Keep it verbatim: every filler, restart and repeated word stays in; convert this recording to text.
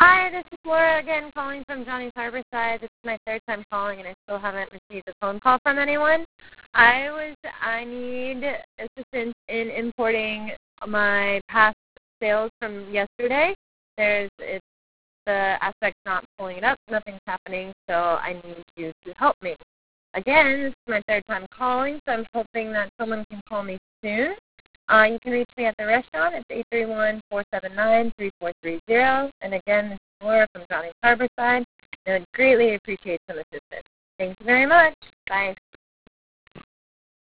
Hi, this is Laura again calling from Johnny's Harborside. This is my third time calling and I still haven't received a phone call from anyone. I was I need assistance in importing my past sales from yesterday. There's it's the aspect's not pulling it up, nothing's happening, so I need you to help me. Again, this is my third time calling, so I'm hoping that someone can call me soon. Uh, you can reach me at the restaurant. It's eight three one, four seven nine, three four three zero. And again, this is Laura from Johnny's Harborside. I would greatly appreciate some assistance. Thank you very much. Bye.